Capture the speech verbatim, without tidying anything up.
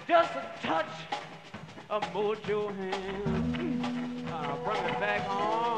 Just a touch of mojo hand. Uh, bring it back home.